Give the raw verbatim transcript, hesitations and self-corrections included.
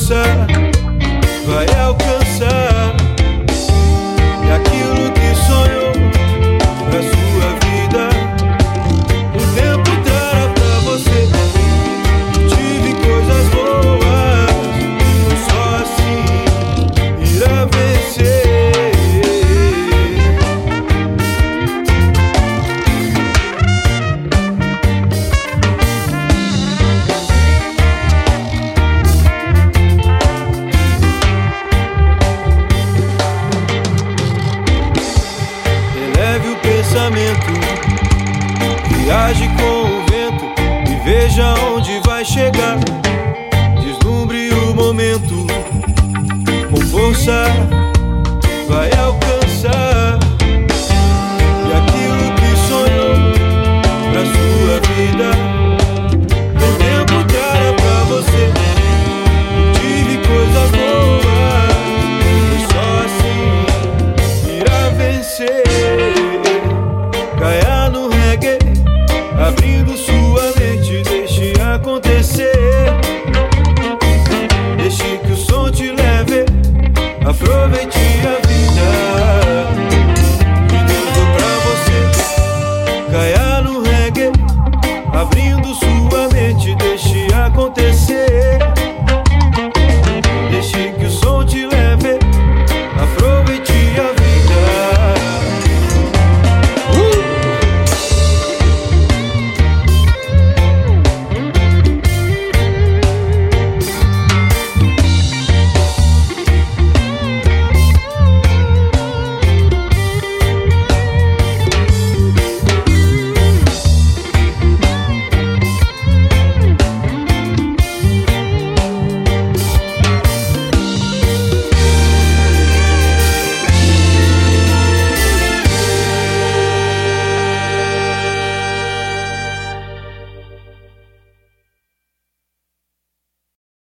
força vai alcançar. E aquilo que sonhou pra sua vida, o tempo trará pra você. Tive coisas boas, só assim irá vencer. Eleve o pensamento, viaje com o vento e veja onde vai chegar. Deslumbre o momento, com força vai alcançar. E aquilo que sonhou pra sua vida, o tempo trará pra você. Tive coisas boas, e só assim irá vencer. Caia no reggae, abrindo sua mente, deixe acontecer. Deixe que o som te leve, aproveite.